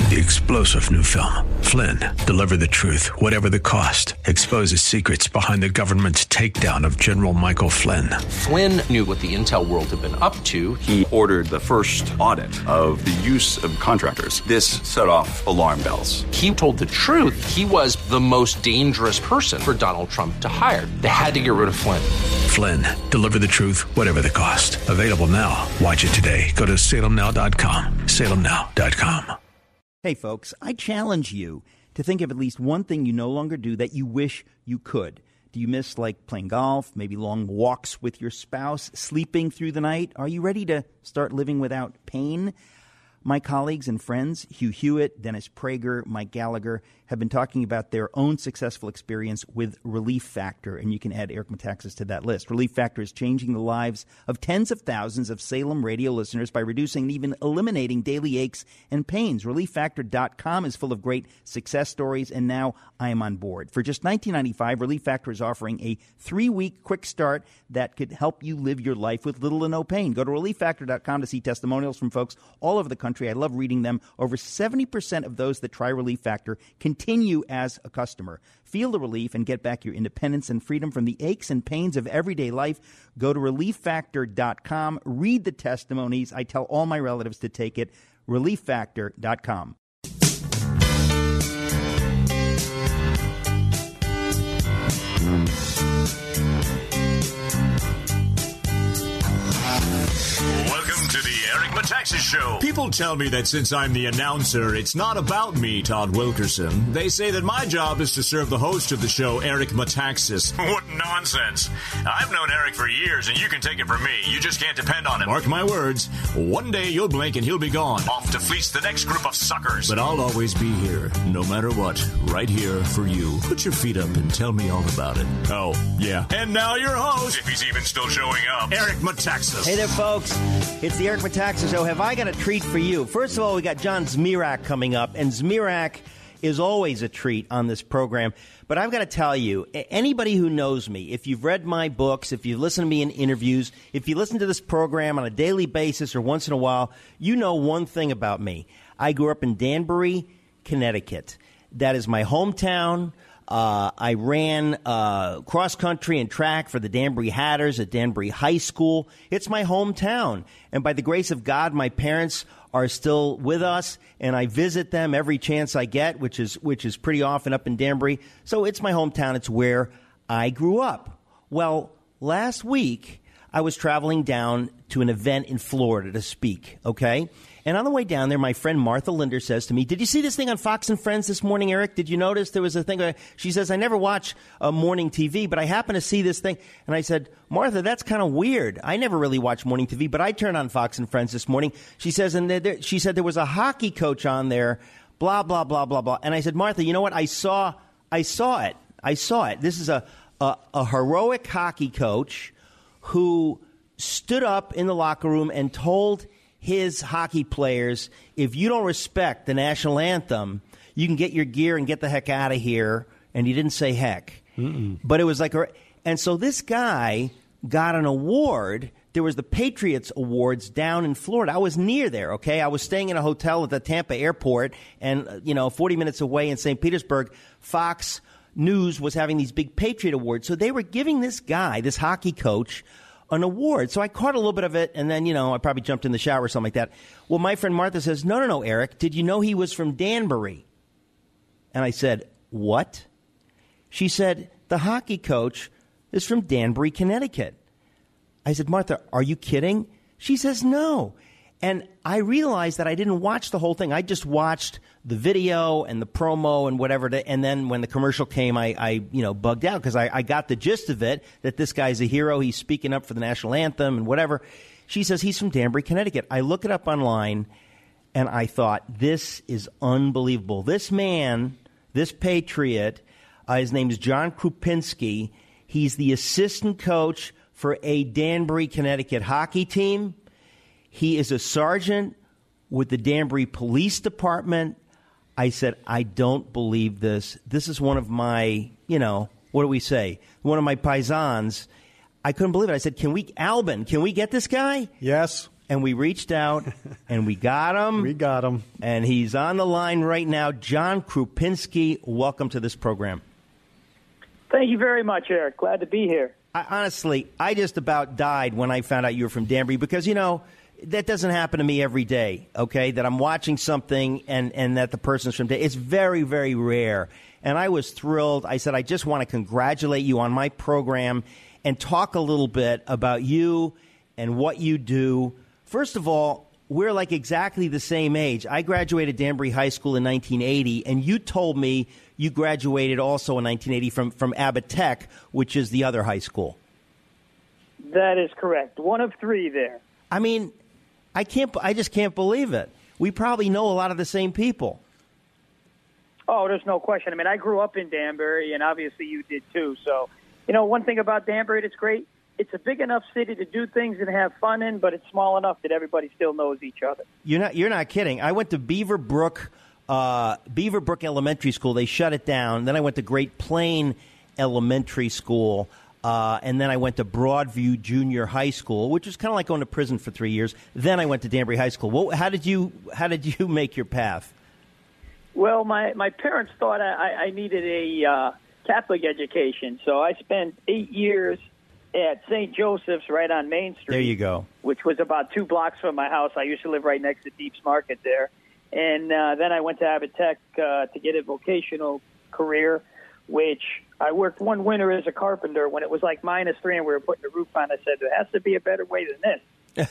The explosive new film, Flynn, deliver the truth, whatever the cost, exposes secrets behind the government's takedown of General Michael Flynn. Flynn knew what the intel world had been up to. He ordered the first audit of the use of contractors. This set off alarm bells. He told the truth. He was the most dangerous person for Donald Trump to hire. They had to get rid of Flynn. Flynn, deliver the truth, whatever the cost. Available now. Watch it today. Go to salemnow.com. salemnow.com. Hey, folks, I challenge you to think of at least one thing you no longer do that you wish you could. Do you miss, like, playing golf, maybe long walks with your spouse, sleeping through the night? Are you ready to start living without pain? My colleagues and friends, Hugh Hewitt, Dennis Prager, Mike Gallagher, have been talking about their own successful experience with Relief Factor, and you can add Eric Metaxas to that list. Relief Factor is changing the lives of tens of thousands of Salem radio listeners by reducing and even eliminating daily aches and pains. ReliefFactor.com is full of great success stories, and now I am on board. For just $19.95, Relief Factor is offering a 3-week quick start that could help you live your life with little to no pain. Go to ReliefFactor.com to see testimonials from folks all over the country. I love reading them. Over 70% of those that try Relief Factor continue as a customer. Feel the relief and get back your independence and freedom from the aches and pains of everyday life. Go to ReliefFactor.com. Read the testimonies. I tell all my relatives to take it. ReliefFactor.com. Welcome to the Eric Metaxas Show. People tell me that since I'm the announcer, it's not about me, Todd Wilkerson. They say that my job is to serve the host of the show, Eric Metaxas. What nonsense. I've known Eric for years, and you can take it from me. You just can't depend on him. Mark my words. One day you'll blink and he'll be gone. Off to fleece the next group of suckers. But I'll always be here, no matter what. Right here for you. Put your feet up and tell me all about it. Oh, yeah. And now your host, if he's even still showing up, Eric Metaxas. Hey there, folks. It's the Eric Metaxas Show. Have I got a treat for you? First of all, we got John Zmirak coming up, and Zmirak is always a treat on this program. But I've got to tell you, anybody who knows me, if you've read my books, if you've listened to me in interviews, if you listen to this program on a daily basis or once in a while, you know one thing about me. I grew up in Danbury, Connecticut. That is my hometown. I ran cross-country and track for the Danbury Hatters at Danbury High School. It's my hometown. And by the grace of God, my parents are still with us, and I visit them every chance I get, which is pretty often up in Danbury. So it's my hometown. It's where I grew up. Well, last week, I was traveling down to an event in Florida to speak, okay? And on the way down there, my friend Martha Linder says to me, "Did you see this thing on Fox and Friends this morning, Eric? Did you notice there was a thing?" She says, "I never watch morning TV, but I happen to see this thing." And I said, "Martha, that's kind of weird. I never really watch morning TV, but I turned on Fox and Friends this morning." She says, and she said there was a hockey coach on there, blah, blah, blah, blah, blah. And I said, "Martha, you know what? I saw it. This is a heroic hockey coach who stood up in the locker room and told his hockey players, if you don't respect the national anthem, you can get your gear and get the heck out of here." And he didn't say heck. But it was like, and so this guy got an award. There was the Patriots Awards down in Florida. I was near there, okay? I was staying in a hotel at the Tampa airport, and, 40 minutes away in St. Petersburg, Fox News was having these big Patriot Awards. So they were giving this guy, this hockey coach, an award. So I caught a little bit of it, and then, I probably jumped in the shower or something like that. Well, my friend Martha says, no, Eric, did you know he was from Danbury? And I said, what? She said, the hockey coach is from Danbury, Connecticut. I said, Martha, are you kidding? She says, no. And I realized that I didn't watch the whole thing. I just watched the video and the promo and whatever. And then when the commercial came, I bugged out because I got the gist of it, that this guy's a hero. He's speaking up for the national anthem and whatever. She says he's from Danbury, Connecticut. I look it up online, and I thought, this is unbelievable. This man, this patriot, his name is John Krupinski. He's the assistant coach for a Danbury, Connecticut hockey team. He is a sergeant with the Danbury Police Department. I said, I don't believe this. This is one of my, what do we say? One of my paisans. I couldn't believe it. I said, Albin, can we get this guy? Yes. and we reached out, and we got him. We got him. And he's on the line right now. John Krupinski, welcome to this program. Thank you very much, Eric. Glad to be here. Honestly, I just about died when I found out you were from Danbury because, that doesn't happen to me every day, okay, that I'm watching something and that the person's from Danbury. It's very, very rare. And I was thrilled. I said, I just want to congratulate you on my program and talk a little bit about you and what you do. First of all, we're like exactly the same age. I graduated Danbury High School in 1980, and you told me you graduated also in 1980 from Abbott Tech, which is the other high school. That is correct. One of three there. I mean, I just can't believe it. We probably know a lot of the same people. Oh, there's no question. I mean, I grew up in Danbury, and obviously you did too. So, one thing about Danbury that's great, it's a big enough city to do things and have fun in, but it's small enough that everybody still knows each other. You're not kidding. I went to Beaverbrook Elementary School. They shut it down. Then I went to Great Plain Elementary School. And then I went to Broadview Junior High School, which was kind of like going to prison for 3 years. Then I went to Danbury High School. How did you make your path? Well, my parents thought I needed a Catholic education, so I spent 8 years at St. Joseph's right on Main Street. There you go. Which was about 2 blocks from my house. I used to live right next to Deeps Market there. And then I went to Abbott Tech to get a vocational career, which I worked one winter as a carpenter when it was like -3 and we were putting the roof on. I said, there has to be a better way than this.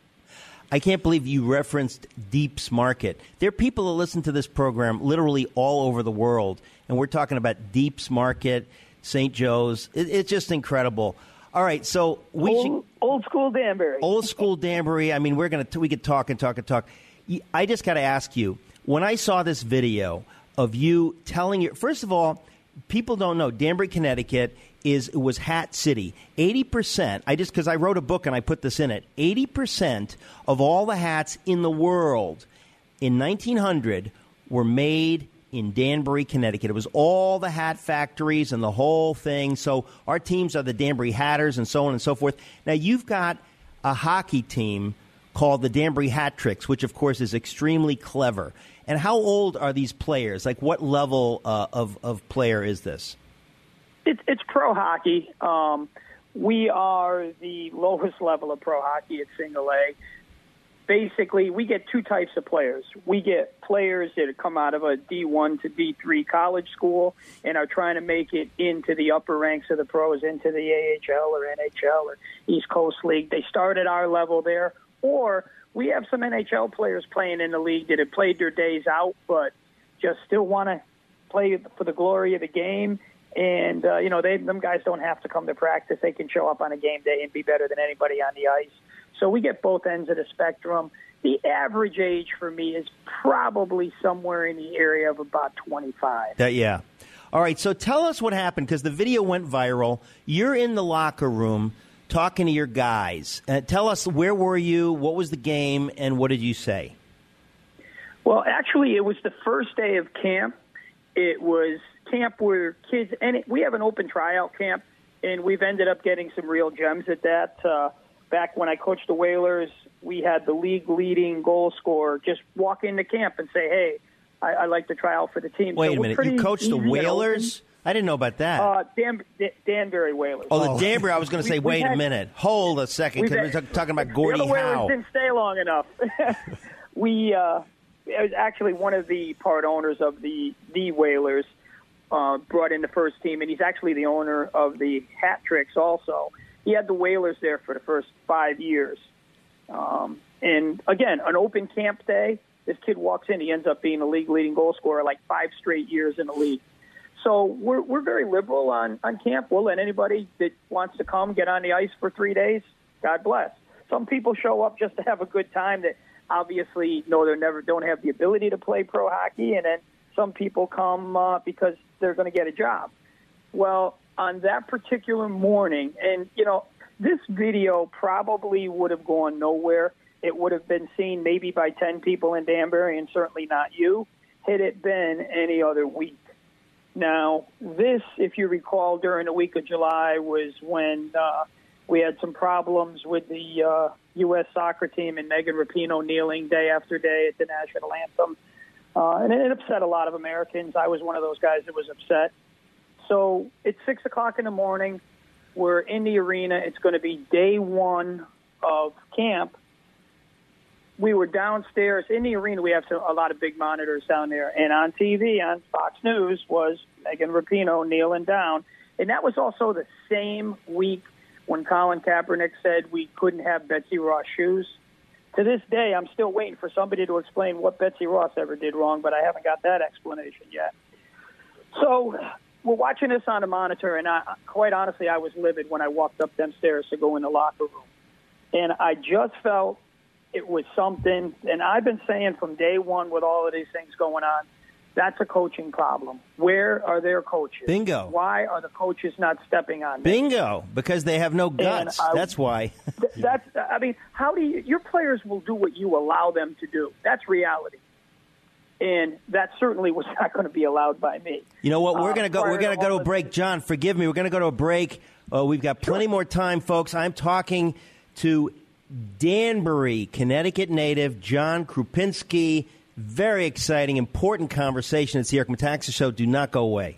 I can't believe you referenced Deeps Market. There are people that listen to this program literally all over the world, and we're talking about Deeps Market, St. Joe's. It's just incredible. All right, so old school Danbury. Old school Danbury. I mean, we could talk and talk and talk. I just got to ask you, when I saw this video of you telling your, first of all, people don't know Danbury, Connecticut was Hat City. 80%, because I wrote a book and I put this in it, 80% of all the hats in the world in 1900 were made in Danbury, Connecticut. It was all the hat factories and the whole thing. So our teams are the Danbury Hatters and so on and so forth. Now, you've got a hockey team called the Danbury Hat Tricks, which, of course, is extremely clever. And how old are these players? Like, what level of player is this? It's pro hockey. We are the lowest level of pro hockey at single A. Basically, we get 2 types of players. We get players that come out of a D1 to D3 college school and are trying to make it into the upper ranks of the pros, into the AHL or NHL or East Coast League. They start at our level there. Or we have some NHL players playing in the league that have played their days out but just still want to play for the glory of the game. And, them guys don't have to come to practice. They can show up on a game day and be better than anybody on the ice. So we get both ends of the spectrum. The average age for me is probably somewhere in the area of about 25. Yeah. All right, so tell us what happened, because the video went viral. You're in the locker room talking to your guys. Tell us, where were you, what was the game, and what did you say? Well, actually, it was the first day of camp. It was camp where kids, and we have an open tryout camp, and we've ended up getting some real gems at that. Back when I coached the Whalers, we had the league-leading goal scorer just walk into camp and say, hey, I'd like to try out for the team. Wait a minute, you coached the Whalers? I didn't know about that. Danbury Whalers. Oh, the Danbury. I was going to say, wait a minute. Hold a second, because we're talking about Gordie Howe. The Howe. Whalers didn't stay long enough. It was actually one of the part owners of the Whalers brought in the first team, and he's actually the owner of the Hat Tricks also. He had the Whalers there for the first 5 years. And, again, an open camp day, this kid walks in, he ends up being a league-leading goal scorer like 5 straight years in the league. So we're very liberal on camp. We'll let anybody that wants to come get on the ice for 3 days, God bless. Some people show up just to have a good time that obviously know they don't have the ability to play pro hockey, and then some people come because they're going to get a job. Well, on that particular morning, and, this video probably would have gone nowhere. It would have been seen maybe by 10 people in Danbury, and certainly not you, had it been any other week. Now, this, if you recall, during the week of July was when we had some problems with the U.S. soccer team and Megan Rapinoe kneeling day after day at the national anthem. And it upset a lot of Americans. I was one of those guys that was upset. So it's 6 o'clock in the morning. We're in the arena. It's going to be day one of camp. We were downstairs in the arena. We have a lot of big monitors down there. And on TV, on Fox News, was Megan Rapinoe kneeling down. And that was also the same week when Colin Kaepernick said we couldn't have Betsy Ross shoes. To this day, I'm still waiting for somebody to explain what Betsy Ross ever did wrong, but I haven't got that explanation yet. So we're watching this on a monitor, and quite honestly, I was livid when I walked up them stairs to go in the locker room. And I just felt it was something, and I've been saying from day one with all of these things going on, that's a coaching problem. Where are their coaches? Bingo. Why are the coaches not stepping on them? Bingo. Because they have no guts. That's why. How do you? Your players will do what you allow them to do. That's reality. And that certainly was not going to be allowed by me. You know what? We're going to go. We're going to go to a break, John. Forgive me. We're going to go to a break. We've got plenty more time, folks. I'm talking to Danbury, Connecticut native John Krupinski. Very exciting, important conversation. It's the Eric Metaxas Show. Do not go away.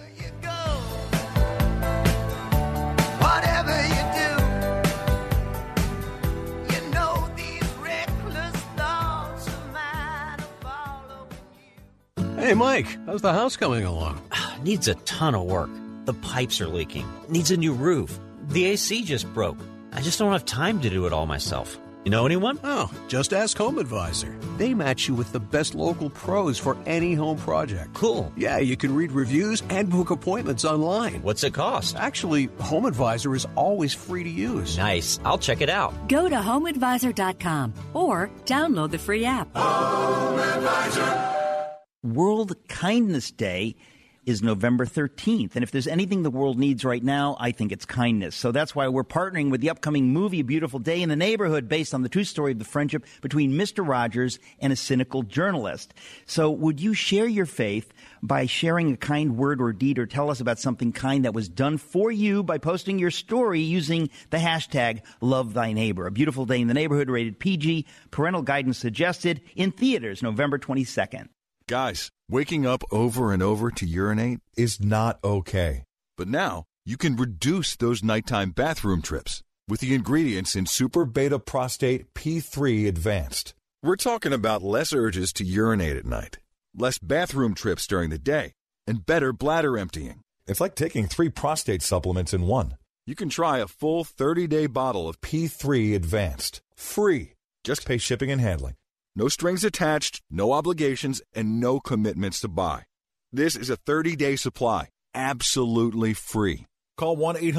Hey, Mike, how's the house coming along? Needs a ton of work. The pipes are leaking. Needs a new roof. The AC just broke. I just don't have time to do it all myself. You know anyone? Oh, just ask Home Advisor. They match you with the best local pros for any home project. Cool. Yeah, you can read reviews and book appointments online. What's it cost? Actually, Home Advisor is always free to use. Nice. I'll check it out. Go to HomeAdvisor.com or download the free app. Home Advisor. World Kindness Day is November 13th. And if there's anything the world needs right now, I think it's kindness. So that's why we're partnering with the upcoming movie A Beautiful Day in the Neighborhood, based on the true story of the friendship between Mr. Rogers and a cynical journalist. So would you share your faith by sharing a kind word or deed, or tell us about something kind that was done for you by posting your story using the hashtag #LoveThyNeighbor? A Beautiful Day in the Neighborhood, rated PG, parental guidance suggested, in theaters November 22nd. Guys, waking up over and over to urinate is not okay. But now, you can reduce those nighttime bathroom trips with the ingredients in Super Beta Prostate P3 Advanced. We're talking about less urges to urinate at night, less bathroom trips during the day, and better bladder emptying. It's like taking 3 prostate supplements in one. You can try a full 30-day bottle of P3 Advanced, free. Just pay shipping and handling. No strings attached, no obligations, and no commitments to buy. This is a 30-day supply, absolutely free. Call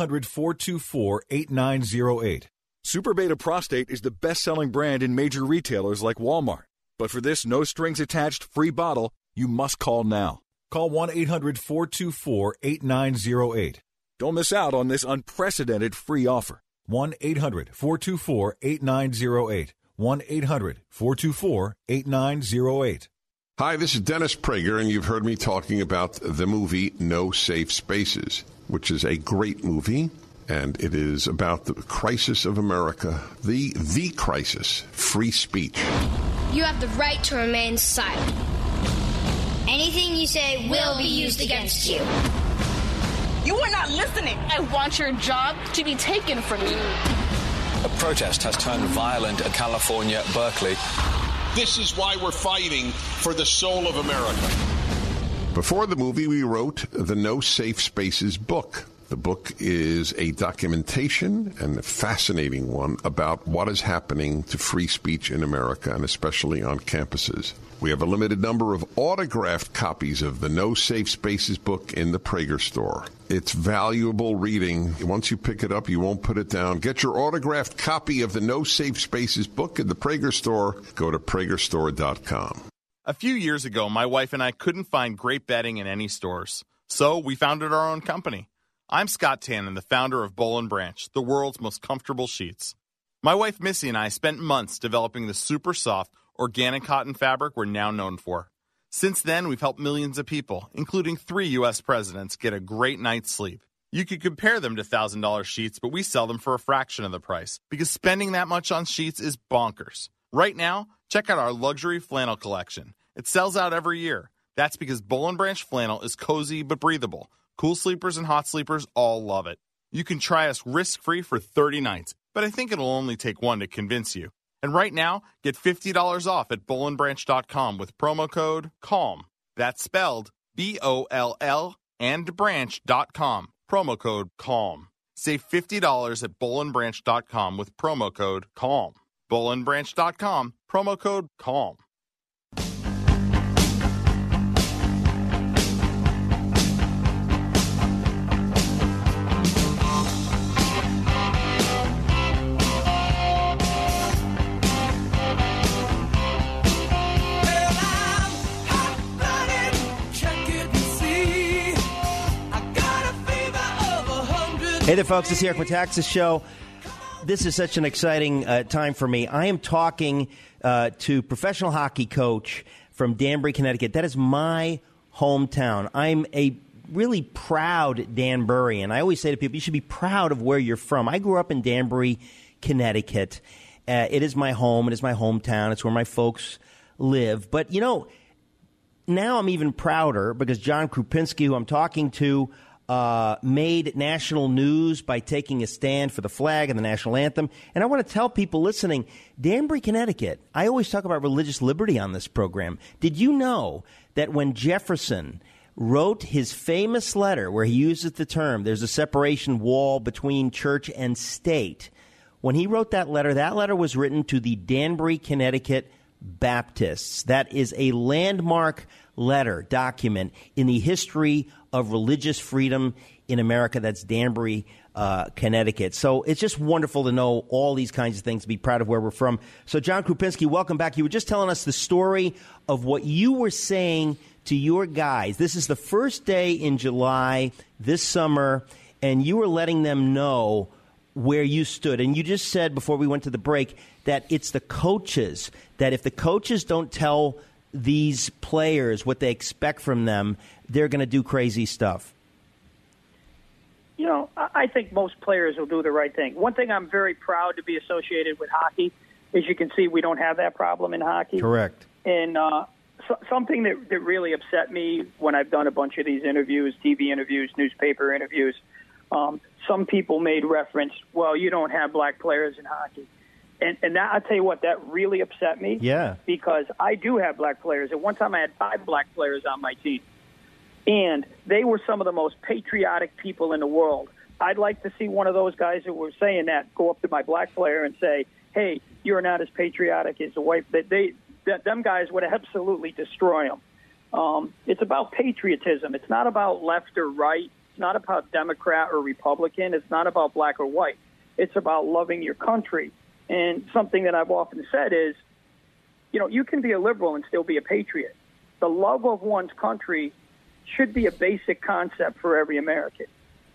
1-800-424-8908. Super Beta Prostate is the best-selling brand in major retailers like Walmart. But for this no-strings-attached free bottle, you must call now. Call 1-800-424-8908. Don't miss out on this unprecedented free offer. 1-800-424-8908. 1-800-424-8908. Hi, this is Dennis Prager, and you've heard me talking about the movie No Safe Spaces, which is a great movie, and it is about the crisis of America, the crisis, free speech. You have the right to remain silent. Anything you say will be used against you. You are not listening. I want your job to be taken from you. A protest has turned violent in California, Berkeley. This is why we're fighting for the soul of America. Before the movie, we wrote the No Safe Spaces book. The book is a documentation, and a fascinating one, about what is happening to free speech in America, and especially on campuses. We have a limited number of autographed copies of the No Safe Spaces book in the Prager store. It's valuable reading. Once you pick it up, you won't put it down. Get your autographed copy of the No Safe Spaces book in the Prager store. Go to pragerstore.com. A few years ago, my wife and I couldn't find great bedding in any stores, so we founded our own company. I'm Scott Tannen, the founder of Boll & Branch, the world's most comfortable sheets. My wife Missy and I spent months developing the super soft, organic cotton fabric we're now known for. Since then, we've helped millions of people, including 3 U.S. presidents, get a great night's sleep. You could compare them to $1,000 sheets, but we sell them for a fraction of the price because spending that much on sheets is bonkers. Right now, check out our luxury flannel collection. It sells out every year. That's because Boll & Branch flannel is cozy but breathable. Cool sleepers and hot sleepers all love it. You can try us risk-free for 30 nights, but I think it'll only take one to convince you. And right now, get $50 off at bollandbranch.com with promo code CALM. That's spelled B-O-L-L and branch.com. Promo code CALM. Save $50 at bollandbranch.com with promo code CALM. bollandbranch.com, promo code CALM. Hey there, folks. It's the Eric Metaxas Show. This is such an exciting time for me. I am talking to professional hockey coach from Danbury, Connecticut. That is my hometown. I'm a really proud Danburian. I always say to people, you should be proud of where you're from. I grew up in Danbury, Connecticut. It is my home. It is my hometown. It's where my folks live. But, you know, now I'm even prouder because John Krupinski, who I'm talking to, made national news by taking a stand for the flag and the national anthem. And I want to tell people listening, Danbury, Connecticut, I always talk about religious liberty on this program. Did you know that when Jefferson wrote his famous letter where he uses the term, there's a separation wall between church and state, when he wrote that letter was written to the Danbury, Connecticut Baptists. That is a landmark letter document in the history of religious freedom in America. That's Danbury, Connecticut. So it's just wonderful to know all these kinds of things, to be proud of where we're from. So, John Krupinski, welcome back. You were just telling us the story of what you were saying to your guys. This is the first day in July this summer, and you were letting them know where you stood. And you just said before we went to the break that it's the coaches, that if the coaches don't tell these players what they expect from them, they're going to do crazy stuff. You know, I think most players will do the right thing. One thing I'm very proud to be associated with hockey is you can see we don't have that problem in hockey. Correct. And something that really upset me when I've done a bunch of these interviews, TV interviews, newspaper interviews, some people made reference, well, you don't have black players in hockey. And that, I'll tell you what, that really upset me. Yeah. Because I do have black players. At one time I had 5 black players on my team. And they were some of the most patriotic people in the world. I'd like to see one of those guys who were saying that go up to my black player and say, hey, you're not as patriotic as the white. Them guys would absolutely destroy them. It's about patriotism. It's not about left or right. It's not about Democrat or Republican. It's not about black or white. It's about loving your country. And something that I've often said is, you know, you can be a liberal and still be a patriot. The love of one's country should be a basic concept for every American.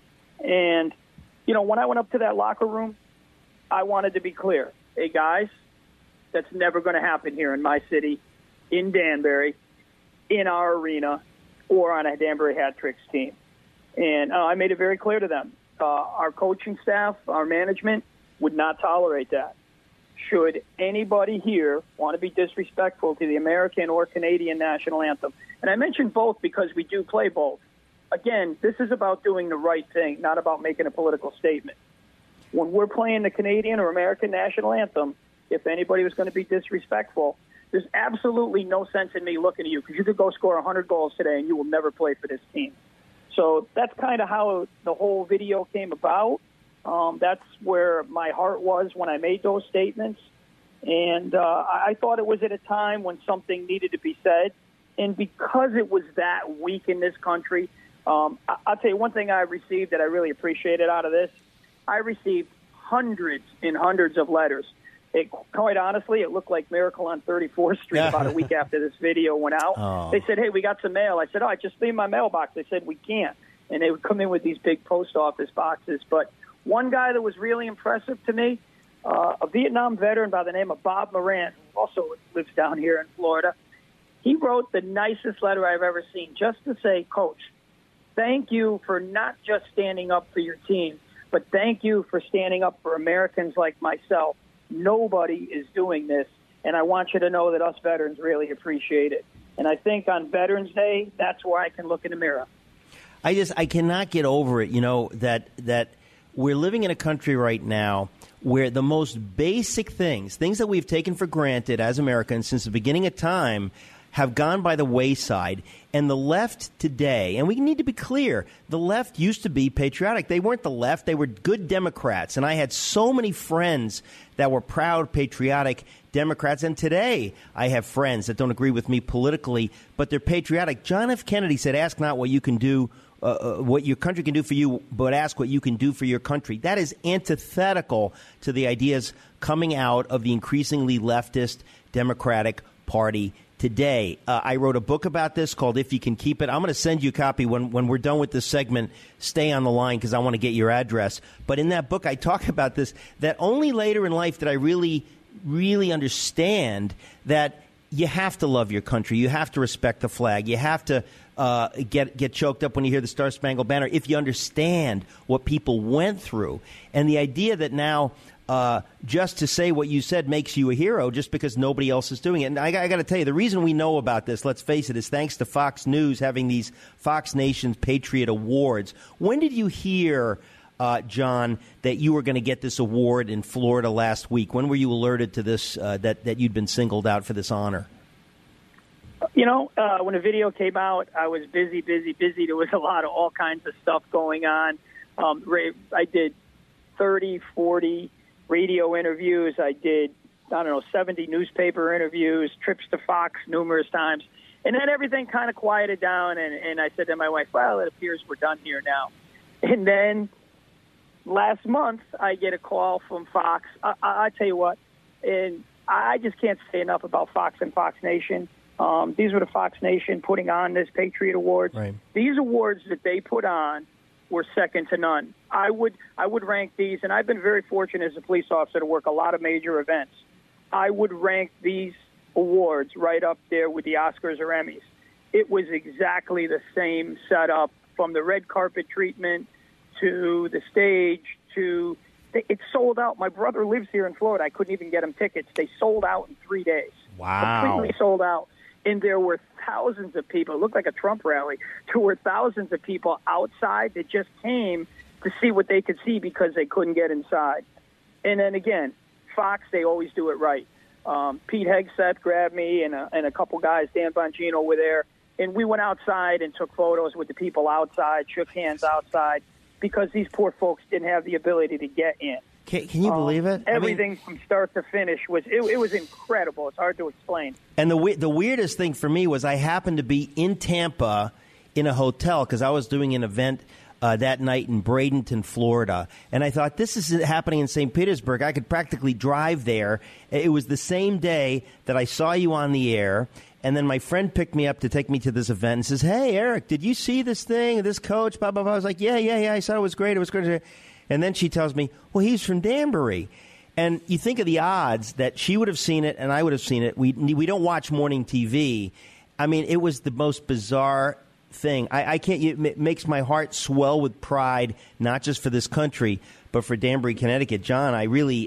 And, you know, when I went up to that locker room, I wanted to be clear. Hey, guys, that's never going to happen here in my city, in Danbury, in our arena, or on a Danbury Hat Tricks team. And I made it very clear to them. Our coaching staff, our management would not tolerate that. Should anybody here want to be disrespectful to the American or Canadian national anthem? And I mention both because we do play both. Again, this is about doing the right thing, not about making a political statement. When we're playing the Canadian or American national anthem, if anybody was going to be disrespectful, there's absolutely no sense in me looking at you because you could go score 100 goals today and you will never play for this team. So that's kind of how the whole video came about. That's where my heart was when I made those statements. And I thought it was at a time when something needed to be said. And because it was that week in this country, I'll tell you one thing I received that I really appreciated out of this. I received hundreds and hundreds of letters. Quite honestly, it looked like Miracle on 34th Street about a week after this video went out. Oh. They said, hey, we got some mail. I said, I just leave my mailbox. They said, we can't. And they would come in with these big post office boxes. But one guy that was really impressive to me, a Vietnam veteran by the name of Bob Moran, who also lives down here in Florida, he wrote the nicest letter I've ever seen just to say, Coach, thank you for not just standing up for your team, but thank you for standing up for Americans like myself. Nobody is doing this, and I want you to know that us veterans really appreciate it. And I think on Veterans Day, that's where I can look in the mirror. I cannot get over it, that we're living in a country right now where the most basic things that we've taken for granted as Americans since the beginning of time, have gone by the wayside. And the left today, and we need to be clear, the left used to be patriotic. They weren't the left. They were good Democrats. And I had so many friends that were proud, patriotic Democrats. And today I have friends that don't agree with me politically, but they're patriotic. John F. Kennedy said, ask not what you can do, what your country can do for you, but ask what you can do for your country. That is antithetical to the ideas coming out of the increasingly leftist Democratic Party today. I wrote a book about this called If You Can Keep It. I'm going to send you a copy when we're done with this segment. Stay on the line because I want to get your address. But in that book, I talk about this, that only later in life did I really, really understand that you have to love your country. You have to respect the flag. You have to get choked up when you hear the Star Spangled Banner if you understand what people went through. And the idea that now just to say what you said makes you a hero just because nobody else is doing it. And I got to tell you, the reason we know about this, let's face it, is thanks to Fox News having these Fox Nations Patriot Awards. When did you hear, John, that you were going to get this award in Florida last week? When were you alerted to this, that you'd been singled out for this honor? When the video came out, I was busy. There was a lot of all kinds of stuff going on. I did 30, 40 radio interviews. I did, 70 newspaper interviews, trips to Fox numerous times. And then everything kind of quieted down, and I said to my wife, well, it appears we're done here now. And then last month, I get a call from Fox. I tell you what, and I just can't say enough about Fox and Fox Nation. These were the Fox Nation putting on this Patriot Awards. Right. These awards that they put on were second to none. I would rank these, and I've been very fortunate as a police officer to work a lot of major events. I would rank these awards right up there with the Oscars or Emmys. It was exactly the same setup, from the red carpet treatment to the stage to it sold out. My brother lives here in Florida. I couldn't even get him tickets. They sold out in 3 days. Wow. Completely sold out. And there were thousands of people. It looked like a Trump rally. There were thousands of people outside that just came to see what they could see because they couldn't get inside. And then again, Fox, they always do it right. Pete Hegseth grabbed me and a couple guys, Dan Bongino, were there. And we went outside and took photos with the people outside, shook hands outside, because these poor folks didn't have the ability to get in. Can you believe it? Everything from start to finish was incredible. It's hard to explain. And the weirdest thing for me was I happened to be in Tampa in a hotel because I was doing an event that night in Bradenton, Florida. And I thought, this is happening in St. Petersburg. I could practically drive there. It was the same day that I saw you on the air. And then my friend picked me up to take me to this event and says, hey, Eric, did you see this thing, this coach, blah, blah, blah. I was like, yeah, I saw it was great. It was great. And then she tells me, well, he's from Danbury. And you think of the odds that she would have seen it and I would have seen it. We don't watch morning TV. I mean, it was the most bizarre thing. I can't. It makes my heart swell with pride, not just for this country, but for Danbury, Connecticut. John, I really,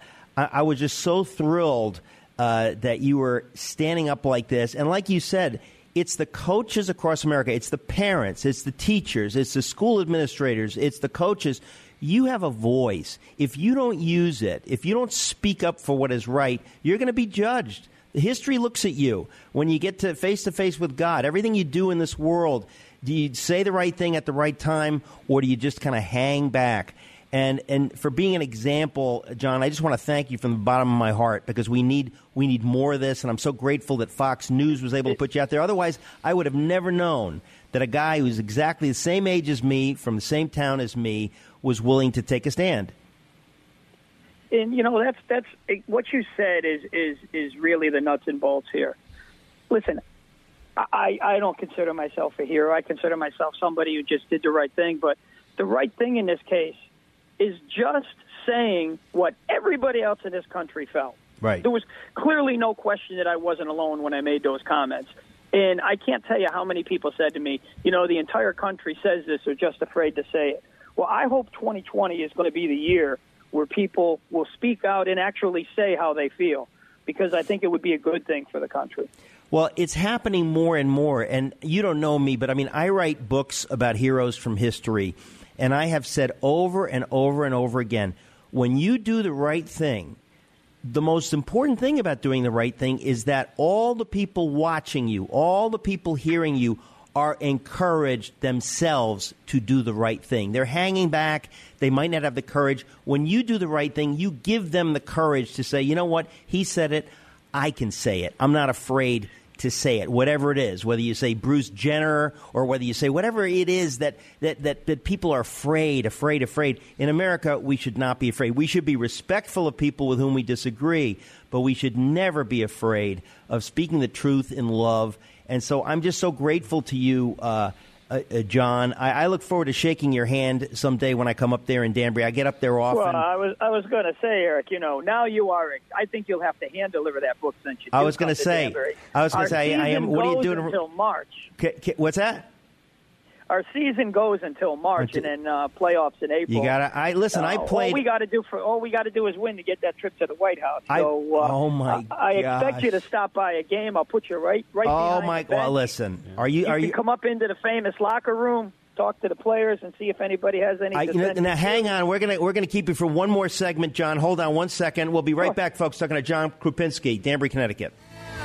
I was just so thrilled that you were standing up like this. And like you said, it's the coaches across America. It's the parents. It's the teachers. It's the school administrators. It's the coaches. You have a voice. If you don't use it, if you don't speak up for what is right, you're going to be judged. History looks at you when you get to face with God. Everything you do in this world, do you say the right thing at the right time, or do you just kind of hang back? And for being an example, John, I just want to thank you from the bottom of my heart, because we need more of this, and I'm so grateful that Fox News was able to put you out there. Otherwise, I would have never known that a guy who's exactly the same age as me, from the same town as me, was willing to take a stand. And that's what you said is really the nuts and bolts here. Listen, I don't consider myself a hero. I consider myself somebody who just did the right thing. But the right thing in this case is just saying what everybody else in this country felt. Right. There was clearly no question that I wasn't alone when I made those comments. And I can't tell you how many people said to me, the entire country says this, they're just afraid to say it. Well, I hope 2020 is going to be the year where people will speak out and actually say how they feel, because I think it would be a good thing for the country. Well, it's happening more and more, and you don't know me, but I write books about heroes from history, and I have said over and over and over again, when you do the right thing, the most important thing about doing the right thing is that all the people watching you, all the people hearing you are encouraged themselves to do the right thing. They're hanging back. They might not have the courage. When you do the right thing, you give them the courage to say, you know what, he said it, I can say it. I'm not afraid to say it, whatever it is, whether you say Bruce Jenner or whether you say whatever it is that people are afraid. In America, we should not be afraid. We should be respectful of people with whom we disagree, but we should never be afraid of speaking the truth in love. And so I'm just so grateful to you, John. I look forward to shaking your hand someday when I come up there in Danbury. I get up there often. Well, I was going to say, Eric, now you are. I think you'll have to hand deliver that book since you. I was going to say, I am. What are you doing until March? What's that? Our season goes until March, and then playoffs in April. You gotta. I played. All we got to do is win to get that trip to the White House. So, oh my! I expect you to stop by a game. I'll put you right. Oh my! Well, listen. Are you? You come up into the famous locker room, talk to the players, and see if anybody has any. Now, hang on. We're gonna keep you for one more segment, John. Hold on 1 second. We'll be right back, folks. Talking to John Krupinski, Danbury, Connecticut.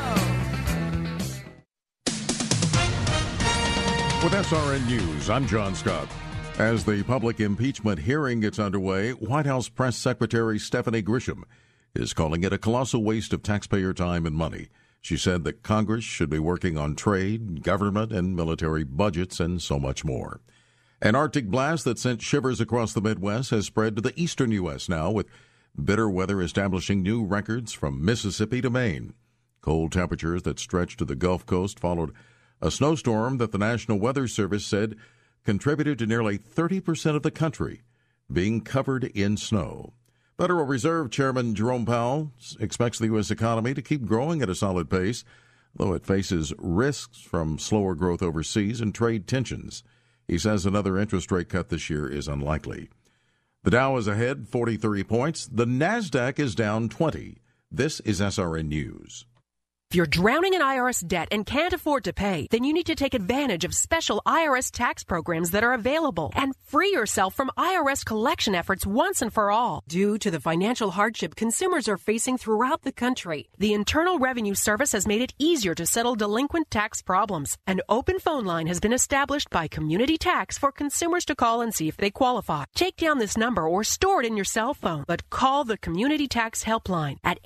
With SRN News, I'm John Scott. As the public impeachment hearing gets underway, White House Press Secretary Stephanie Grisham is calling it a colossal waste of taxpayer time and money. She said that Congress should be working on trade, government, and military budgets, and so much more. An Arctic blast that sent shivers across the Midwest has spread to the eastern U.S. now, with bitter weather establishing new records from Mississippi to Maine. Cold temperatures that stretched to the Gulf Coast followed a snowstorm that the National Weather Service said contributed to nearly 30% of the country being covered in snow. Federal Reserve Chairman Jerome Powell expects the U.S. economy to keep growing at a solid pace, though it faces risks from slower growth overseas and trade tensions. He says another interest rate cut this year is unlikely. The Dow is ahead 43 points. The NASDAQ is down 20. This is SRN News. If you're drowning in IRS debt and can't afford to pay, then you need to take advantage of special IRS tax programs that are available and free yourself from IRS collection efforts once and for all. Due to the financial hardship consumers are facing throughout the country, the Internal Revenue Service has made it easier to settle delinquent tax problems. An open phone line has been established by Community Tax for consumers to call and see if they qualify. Take down this number or store it in your cell phone, but call the Community Tax Helpline at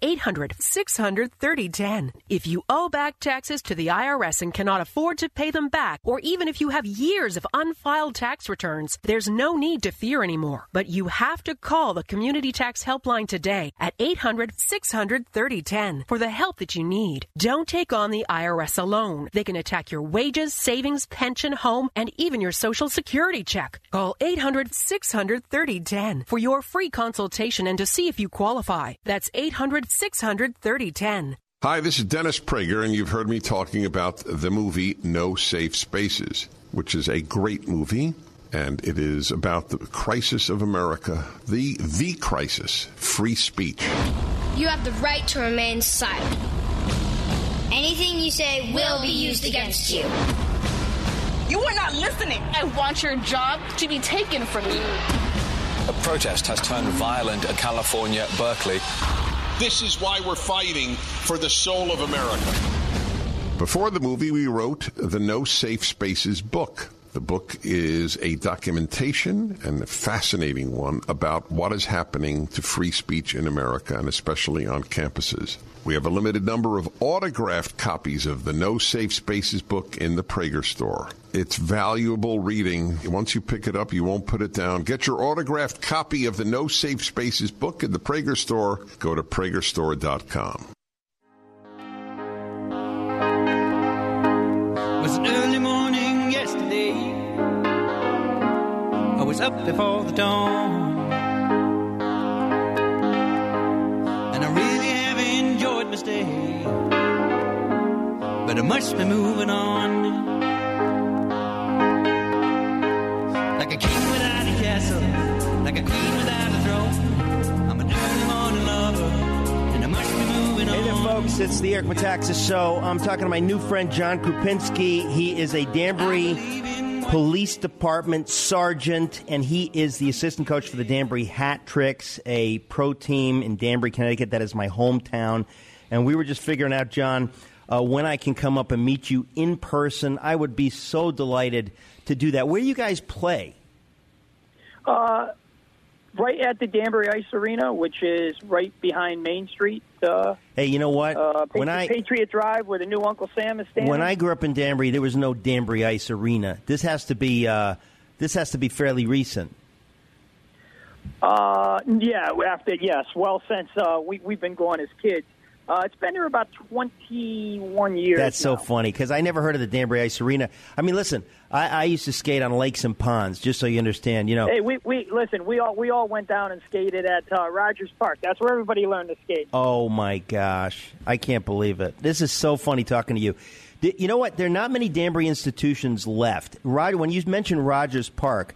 800-600-3010. If you owe back taxes to the IRS and cannot afford to pay them back, or even if you have years of unfiled tax returns, there's no need to fear anymore. But you have to call the Community Tax Helpline today at 800-600-3010 for the help that you need. Don't take on the IRS alone. They can attack your wages, savings, pension, home, and even your Social Security check. Call 800-600-3010 for your free consultation and to see if you qualify. That's 800-600-3010. Hi, this is Dennis Prager, and you've heard me talking about the movie No Safe Spaces, which is a great movie, and it is about the crisis of America, the crisis, free speech. You have the right to remain silent. Anything you say will be used against you. You are not listening. I want your job to be taken from you. A protest has turned violent in California, Berkeley. This is why we're fighting for the soul of America. Before the movie, we wrote the No Safe Spaces book. The book is a documentation, and a fascinating one, about what is happening to free speech in America, and especially on campuses. We have a limited number of autographed copies of the No Safe Spaces book in the Prager store. It's valuable reading. Once you pick it up, you won't put it down. Get your autographed copy of the No Safe Spaces book in the Prager store. Go to pragerstore.com. It was an early morning yesterday. I was up before the dawn, and I really have enjoyed my stay. But but I must be moving on. Like a king without a castle, like a queen without a throne. I'm an early morning lover, and I must be moving on. Hey there, folks. It's the Eric Metaxas Show. I'm talking to my new friend, John Krupinski. He is a Danbury Police Department sergeant, and he is the assistant coach for the Danbury Hat Tricks, a pro team in Danbury, Connecticut. That is my hometown. And we were just figuring out, John, when I can come up and meet you in person. I would be so delighted to do that. Where do you guys play? Right at the Danbury Ice Arena, which is right behind Main Street. Hey, you know what? Patriot Drive, where the new Uncle Sam is standing. When I grew up in Danbury, there was no Danbury Ice Arena. This has to be fairly recent. Yes. Well, since we've been going as kids. It's been here about 21 years. That's now. so funny, because I never heard of the Danbury Ice Arena. I mean, listen, I used to skate on lakes and ponds, just so you understand. You know. Hey, we all went down and skated at Rogers Park. That's where everybody learned to skate. Oh my gosh, I can't believe it. This is so funny talking to you. You know what? There are not many Danbury institutions left. When you mentioned Rogers Park,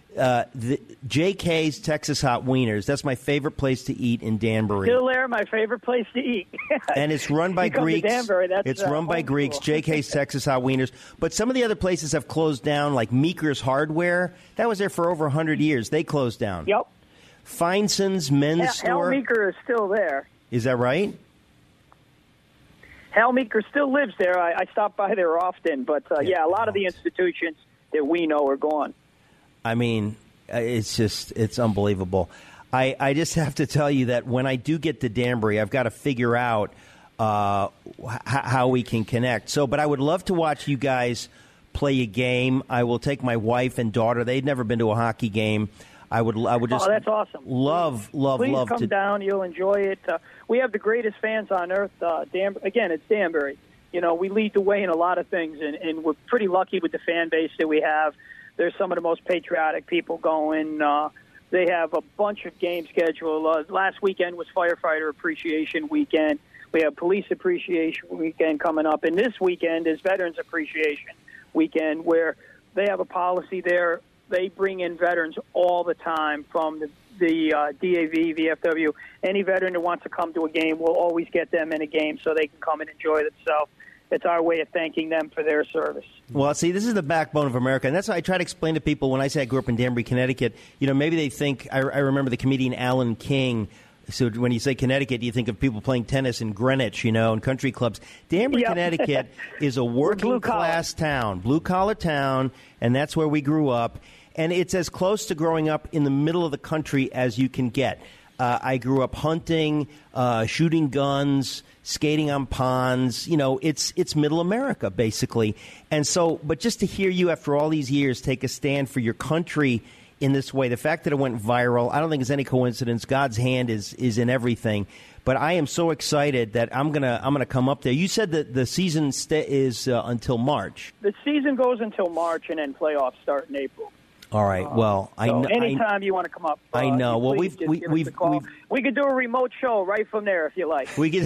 JK's Texas Hot Wieners. That's my favorite place to eat in Danbury. Still there, my favorite place to eat. And it's run by Greeks. Danbury, it's run by Greeks. JK's Texas Hot Wieners. But some of the other places have closed down, like Meeker's Hardware. That was there for over 100 years. They closed down. Yep. Feinson's Men's Store. Hal Meeker is still there. Is that right? Hal Meeker still lives there. I stop by there often. But, a lot of the institutions that we know are gone. I mean, it's unbelievable. I just have to tell you that when I do get to Danbury, I've got to figure out how we can connect. But I would love to watch you guys play a game. I will take my wife and daughter. They've never been to a hockey game. I would just. Oh, that's awesome! Love Please come to down. You'll enjoy it. We have the greatest fans on earth. Again, it's Danbury. You know, we lead the way in a lot of things, and we're pretty lucky with the fan base that we have. There's some of the most patriotic people going. They have a bunch of games scheduled. Last weekend was Firefighter Appreciation Weekend. We have Police Appreciation Weekend coming up. And this weekend is Veterans Appreciation Weekend, where they have a policy there. They bring in veterans all the time from the DAV, VFW. Any veteran that wants to come to a game, we'll always get them in a game so they can come and enjoy themselves. It's our way of thanking them for their service. Well, see, this is the backbone of America, and that's why I try to explain to people when I say I grew up in Danbury, Connecticut. You know, maybe they think, I remember the comedian Alan King. So when you say Connecticut, you think of people playing tennis in Greenwich, you know, and country clubs. Danbury, Connecticut is a working-class town, blue-collar town, and that's where we grew up. And it's as close to growing up in the middle of the country as you can get. I grew up hunting, shooting guns, skating on ponds. You know, it's middle America, basically. And so, but just to hear you after all these years take a stand for your country in this way, the fact that it went viral, I don't think it's any coincidence. God's hand is in everything. But I am so excited that I'm gonna come up there. You said that the season is until March. The season goes until March, and then playoffs start in April. All right. Well, I know. Anytime you want to come up, I know. Well, we could do a remote show right from there if you like. We could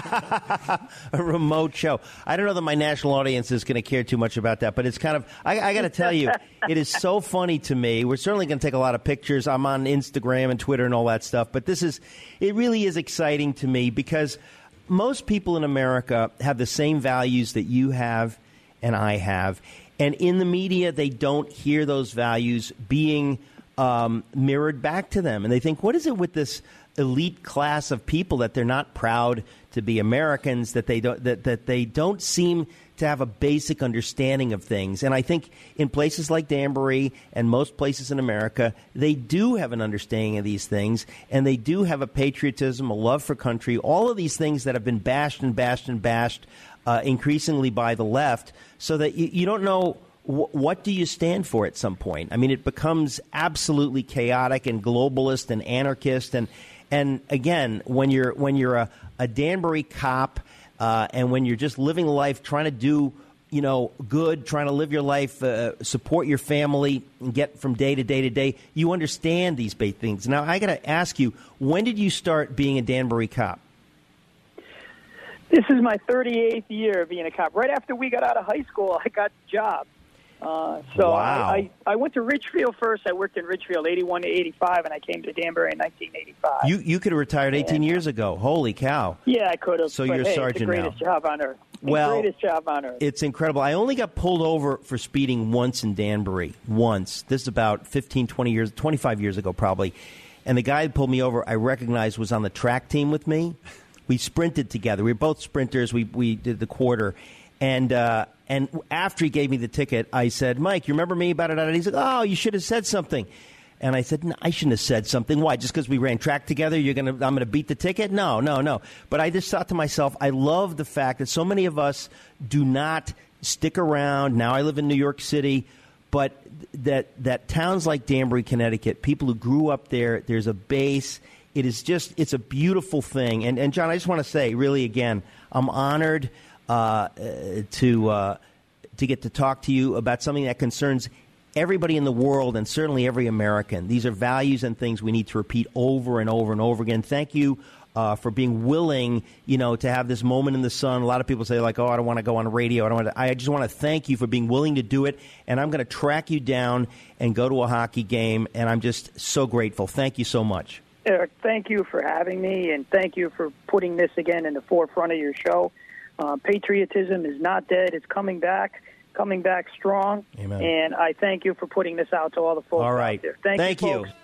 a remote show. I don't know that my national audience is going to care too much about that, but it's kind of. I got to tell you, it is so funny to me. We're certainly going to take a lot of pictures. I'm on Instagram and Twitter and all that stuff, but it really is exciting to me because most people in America have the same values that you have and I have. And in the media, they don't hear those values being mirrored back to them. And they think, what is it with this elite class of people that they're not proud to be Americans, that they don't seem to have a basic understanding of things? And I think in places like Danbury and most places in America, they do have an understanding of these things, and they do have a patriotism, a love for country, all of these things that have been bashed and bashed and bashed increasingly by the left, so that you don't know what do you stand for at some point. I mean, it becomes absolutely chaotic and globalist and anarchist. And again, when you're a Danbury cop and when you're just living life, trying to do good, trying to live your life, support your family, and get from day to day to day, you understand these big things. Now, I got to ask you, when did you start being a Danbury cop? This is my 38th year of being a cop. Right after we got out of high school, I got the job. Wow. I went to Ridgefield first. I worked in Ridgefield 81 to 85, and I came to Danbury in 1985. You could have retired 18 years ago. Holy cow. Yeah, I could have. So you're a sergeant now. It's the greatest job on earth. Greatest job on earth. It's incredible. I only got pulled over for speeding once in Danbury. Once. This is about 25 years ago probably. And the guy who pulled me over, I recognized, was on the track team with me. We sprinted together. We were both sprinters. We did the quarter. And after he gave me the ticket, I said, Mike, you remember me? He said, oh, you should have said something. And I said, no, I shouldn't have said something. Why? Just because we ran track together, I'm going to beat the ticket? No. But I just thought to myself, I love the fact that so many of us do not stick around. Now I live in New York City. But that towns like Danbury, Connecticut, people who grew up there, there's a base. It's a beautiful thing. And John, I just want to say, really, again, I'm honored to get to talk to you about something that concerns everybody in the world and certainly every American. These are values and things we need to repeat over and over and over again. Thank you for being willing, to have this moment in the sun. A lot of people say, like, oh, I don't want to go on radio. I just want to thank you for being willing to do it. And I'm going to track you down and go to a hockey game. And I'm just so grateful. Thank you so much. Eric, thank you for having me, and thank you for putting this again in the forefront of your show. Patriotism is not dead. It's coming back strong. Amen. And I thank you for putting this out to all the folks all right. out there. Thank you, folks.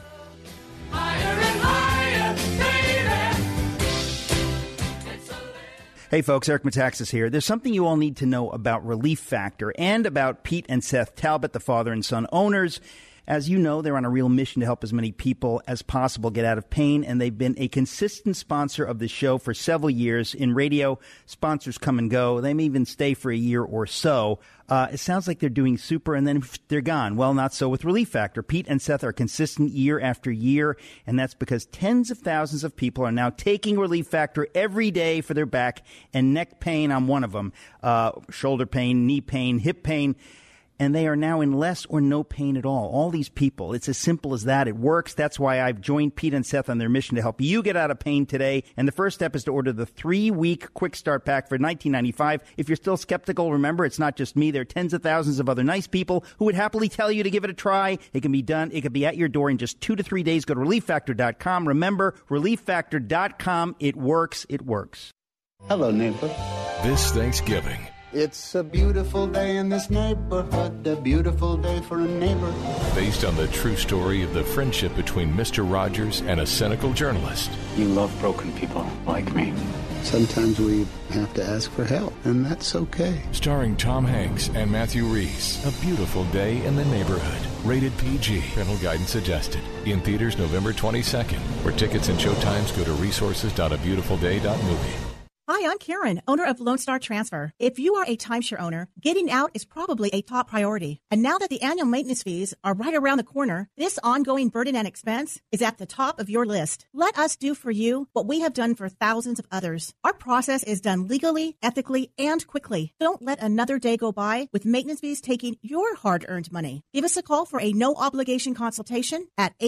Hey, folks, Eric Metaxas here. There's something you all need to know about Relief Factor and about Pete and Seth Talbot, the father and son owners. As you know, they're on a real mission to help as many people as possible get out of pain, and they've been a consistent sponsor of the show for several years. In radio, sponsors come and go. They may even stay for a year or so. It sounds like they're doing super, and then they're gone. Well, not so with Relief Factor. Pete and Seth are consistent year after year, and that's because tens of thousands of people are now taking Relief Factor every day for their back and neck pain. I'm one of them. Shoulder pain, knee pain, hip pain. And they are now in less or no pain at all. All these people, it's as simple as that. It works. That's why I've joined Pete and Seth on their mission to help you get out of pain today. And the first step is to order the 3-week Quick Start Pack for $19.95. If you're still skeptical, remember, it's not just me. There are tens of thousands of other nice people who would happily tell you to give it a try. It can be done. It can be at your door in just 2 to 3 days. Go to ReliefFactor.com. Remember, ReliefFactor.com. It works. It works. Hello, neighbor. This Thanksgiving. It's a beautiful day in this neighborhood, a beautiful day for a neighbor. Based on the true story of the friendship between Mr. Rogers and a cynical journalist. You love broken people like me. Sometimes we have to ask for help, and that's okay. Starring Tom Hanks and Matthew Reese. A beautiful day in the neighborhood. Rated PG. Parental guidance suggested. In theaters November 22nd. For tickets and showtimes, go to resources.abeautifulday.movie. Hi, I'm Karen, owner of Lone Star Transfer. If you are a timeshare owner, getting out is probably a top priority. And now that the annual maintenance fees are right around the corner, this ongoing burden and expense is at the top of your list. Let us do for you what we have done for thousands of others. Our process is done legally, ethically, and quickly. Don't let another day go by with maintenance fees taking your hard-earned money. Give us a call for a no-obligation consultation at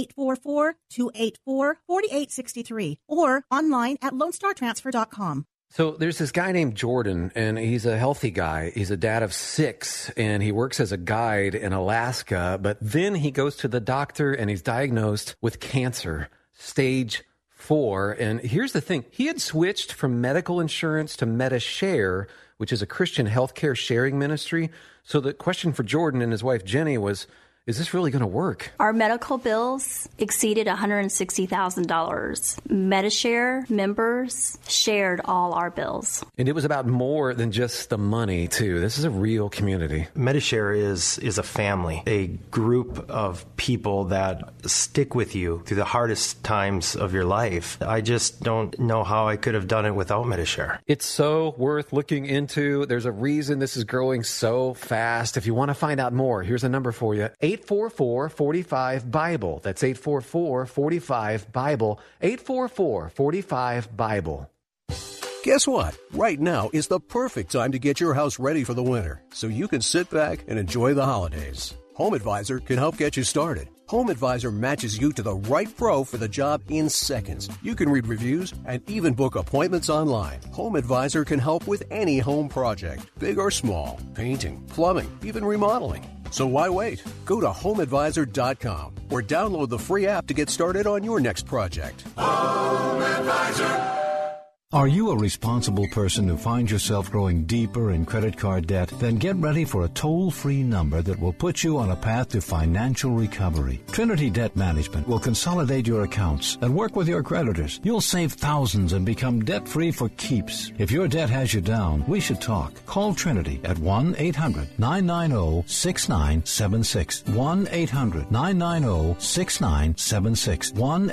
844-284-4863 or online at LoneStarTransfer.com. So there's this guy named Jordan, and he's a healthy guy. He's a dad of 6, and he works as a guide in Alaska. But then he goes to the doctor, and he's diagnosed with cancer, stage 4. And here's the thing. He had switched from medical insurance to MediShare, which is a Christian healthcare sharing ministry. So the question for Jordan and his wife, Jenny, was, is this really going to work? Our medical bills exceeded $160,000. MediShare members shared all our bills. And it was about more than just the money, too. This is a real community. MediShare is a family, a group of people that stick with you through the hardest times of your life. I just don't know how I could have done it without MediShare. It's so worth looking into. There's a reason this is growing so fast. If you want to find out more, here's a number for you. 844-45-BIBLE. That's 844-45-BIBLE. 844-45-BIBLE. Guess what? Right now is the perfect time to get your house ready for the winter, so you can sit back and enjoy the holidays. Home Advisor can help get you started. Home Advisor matches you to the right pro for the job in seconds. You can read reviews and even book appointments online. Home Advisor can help with any home project, big or small, painting, plumbing, even remodeling. So why wait? Go to HomeAdvisor.com or download the free app to get started on your next project. Home Advisor. Are you a responsible person who finds yourself growing deeper in credit card debt? Then get ready for a toll-free number that will put you on a path to financial recovery. Trinity Debt Management will consolidate your accounts and work with your creditors. You'll save thousands and become debt-free for keeps. If your debt has you down, we should talk. Call Trinity at 1-800-990-6976. 1-800-990-6976.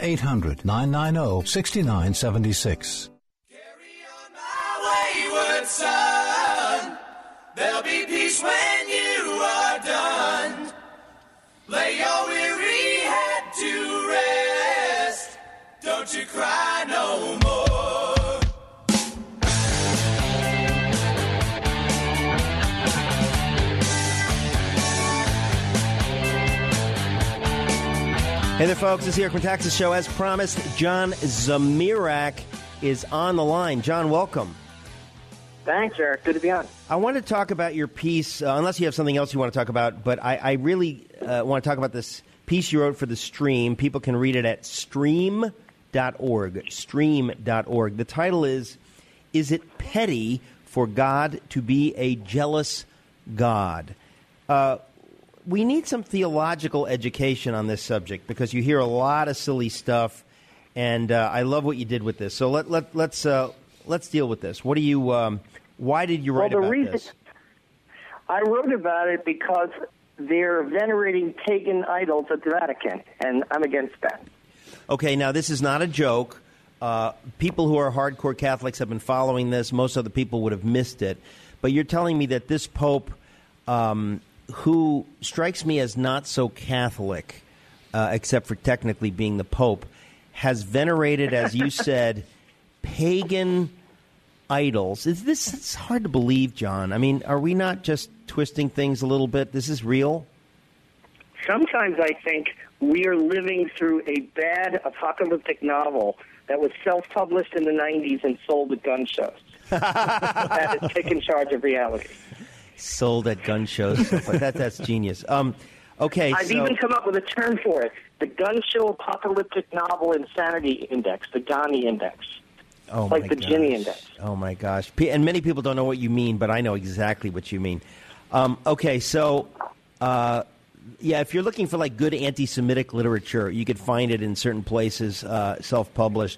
1-800-990-6976. Wayward son, there'll be peace when you are done. Lay your weary head to rest. Don't you cry no more. Hey there, folks. It's the Eric Metaxas Show. As promised, John Zmirak is on the line. John, welcome. Thanks, Eric. Good to be on. I want to talk about your piece, unless you have something else you want to talk about, but I really want to talk about this piece you wrote for the Stream. People can read it at stream.org, stream.org. The title is it petty for God to be a jealous God? We need some theological education on this subject because you hear a lot of silly stuff, and I love what you did with this. So let's deal with this. What do you? Why did you write about this? I wrote about it because they're venerating pagan idols at the Vatican, and I'm against that. Okay, now this is not a joke. People who are hardcore Catholics have been following this. Most other people would have missed it. But you're telling me that this Pope, who strikes me as not so Catholic, except for technically being the Pope, has venerated, as you said, pagan idols. It's hard to believe, John. I mean, are we not just twisting things a little bit? This is real? Sometimes I think we are living through a bad apocalyptic novel that was self-published in the 90s and sold at gun shows. That is taken charge of reality. Sold at gun shows. That's genius. Okay, I've even come up with a term for it. The Gun Show Apocalyptic Novel Insanity Index, the Ghani Index. Oh, like the Ginny Index. Oh, my gosh. And many people don't know what you mean, but I know exactly what you mean. Okay, so, if you're looking for, like, good anti-Semitic literature, you could find it in certain places, self-published.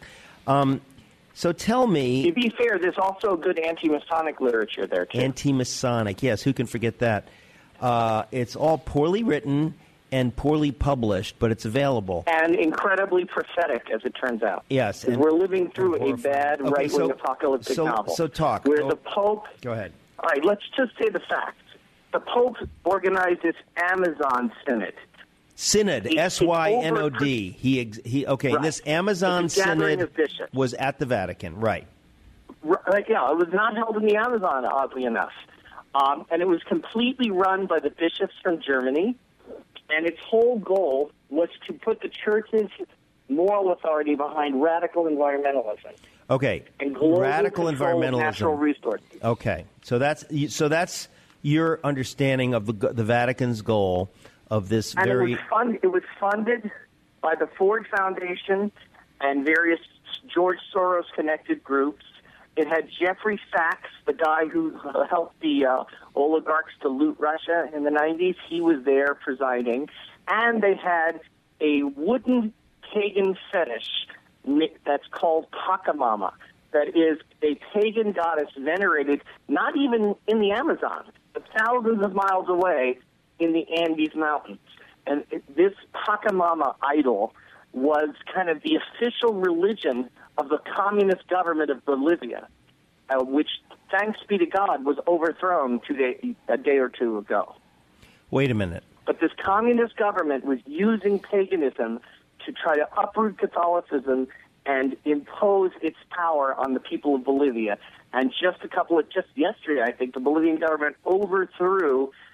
So tell me... To be fair, there's also good anti-Masonic literature there, too. Anti-Masonic, yes, who can forget that? It's all poorly written and poorly published, but it's available. And incredibly prophetic, as it turns out. Yes. And we're living through a bad right-wing apocalyptic novel. So talk. Where the Pope... Go ahead. All right, let's just say the facts. The Pope organized this Amazon Synod. Synod, S-Y-N-O-D. Right. This Amazon Synod was at the Vatican, right. Right, yeah, it was not held in the Amazon, oddly enough. And it was completely run by the bishops from Germany, and its whole goal was to put the church's moral authority behind radical environmentalism. Okay, and global radical control environmentalism. Of natural resources. Okay, so that's your understanding of the Vatican's goal of this and very. It was funded by the Ford Foundation and various George Soros-connected groups. It had Jeffrey Sachs, the guy who helped the oligarchs to loot Russia in the 90s. He was there presiding. And they had a wooden pagan fetish that's called Pachamama, that is a pagan goddess venerated not even in the Amazon, but thousands of miles away in the Andes Mountains. And this Pachamama idol was kind of the official religion of the communist government of Bolivia, which, thanks be to God, was overthrown a day or two ago. Wait a minute. But this communist government was using paganism to try to uproot Catholicism and impose its power on the people of Bolivia. And just yesterday, I think, the Bolivian government overthrew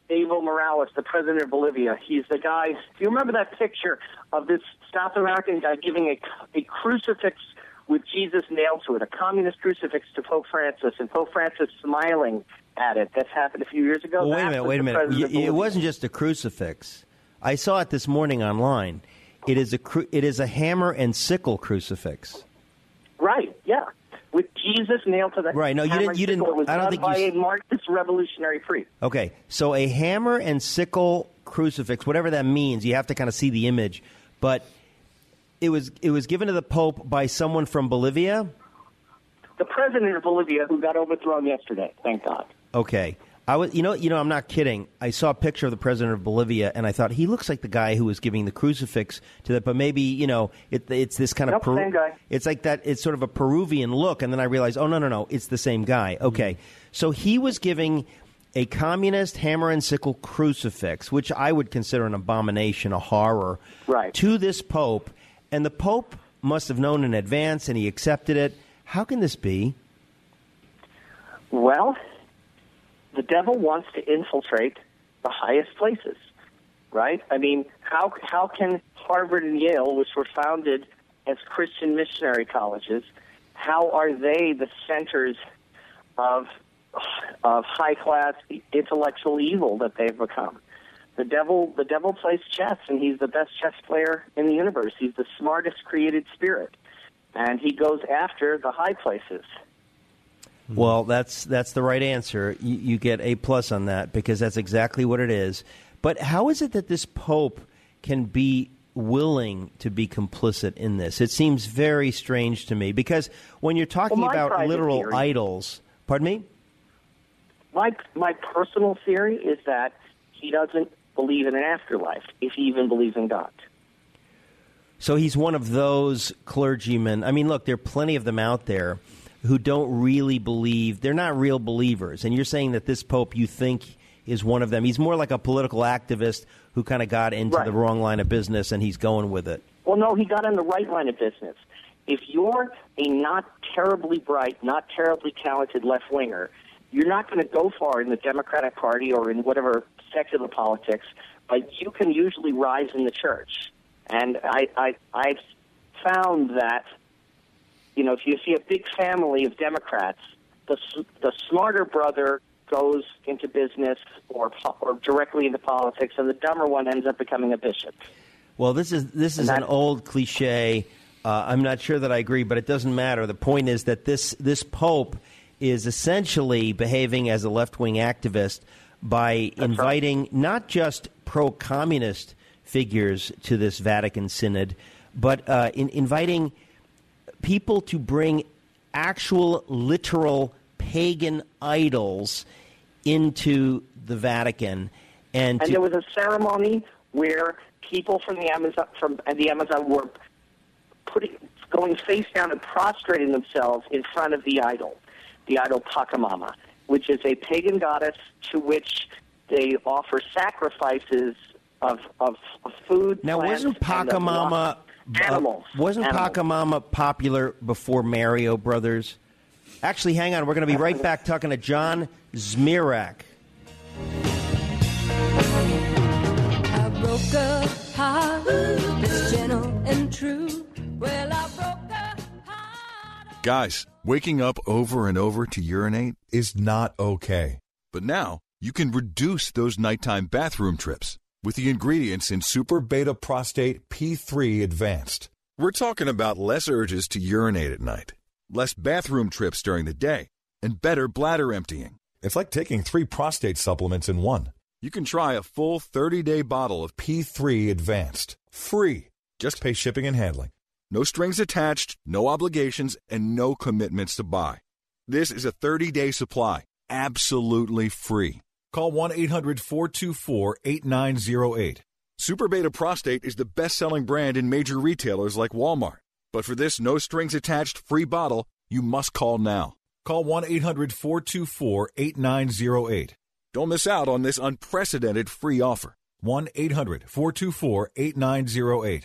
Evo Morales, the president of Bolivia. He's the guy. Do you remember that picture of this South American guy giving a crucifix with Jesus nailed to it, a communist crucifix to Pope Francis, and Pope Francis smiling at it? That happened a few years ago. Well, wait a minute. It wasn't just a crucifix. I saw it this morning online. It is a hammer and sickle crucifix. Right. Yeah. With Jesus nailed to the right. No, you didn't. It was I don't done think by a Marxist revolutionary priest. Okay, so a hammer and sickle crucifix, whatever that means, you have to kind of see the image. But it was given to the Pope by someone from Bolivia. The president of Bolivia, who got overthrown yesterday. Thank God. Okay. I was, I'm not kidding. I saw a picture of the president of Bolivia, and I thought he looks like the guy who was giving the crucifix to that. But maybe it's this kind of same guy. It's like that. It's sort of a Peruvian look, and then I realized, oh no, it's the same guy. Okay, so he was giving a communist hammer and sickle crucifix, which I would consider an abomination, a horror, right, to this Pope, and the Pope must have known in advance, and he accepted it. How can this be? Well, the devil wants to infiltrate the highest places, right? I mean, how can Harvard and Yale, which were founded as Christian missionary colleges, how are they the centers of high-class intellectual evil that they've become? The devil plays chess, and he's the best chess player in the universe. He's the smartest created spirit, and he goes after the high places. Well, that's the right answer. You get A+ on that because that's exactly what it is. But how is it that this Pope can be willing to be complicit in this? It seems very strange to me because when you're talking about literal idols, pardon me? My personal theory is that he doesn't believe in an afterlife, if he even believes in God. So he's one of those clergymen. I mean, look, there are plenty of them out there who don't really believe. They're not real believers. And you're saying that this Pope, you think, is one of them. He's more like a political activist who kind of got into the wrong line of business, and he's going with it. Well, no, he got in the right line of business. If you're a not terribly bright, not terribly talented left-winger, you're not going to go far in the Democratic Party or in whatever secular politics, but you can usually rise in the church. And I've found that, if you see a big family of Democrats, the smarter brother goes into business or directly into politics, and the dumber one ends up becoming a bishop. Well, this is an old cliche. I'm not sure that I agree, but it doesn't matter. The point is that this Pope is essentially behaving as a left-wing activist by inviting not just pro-communist figures to this Vatican Synod, but inviting people to bring actual, literal pagan idols into the Vatican, and there was a ceremony where people from the Amazon were going face down and prostrating themselves in front of the idol Pachamama, which is a pagan goddess to which they offer sacrifices of food. Now, wasn't Pachamama Pachamama popular before Mario Brothers? Actually, hang on. We're going to be right back talking to John Zmirak. I broke a heart that's gentle and true. Well, I broke a heart. Guys, waking up over and over to urinate is not okay. But now you can reduce those nighttime bathroom trips with the ingredients in Super Beta Prostate P3 Advanced. We're talking about less urges to urinate at night, less bathroom trips during the day, and better bladder emptying. It's like taking 3 prostate supplements in one. You can try a full 30-day bottle of P3 Advanced, free. Just pay shipping and handling. No strings attached, no obligations, and no commitments to buy. This is a 30-day supply, absolutely free. Call 1-800-424-8908. Super Beta Prostate is the best-selling brand in major retailers like Walmart. But for this no-strings-attached free bottle, you must call now. Call 1-800-424-8908. Don't miss out on this unprecedented free offer. 1-800-424-8908.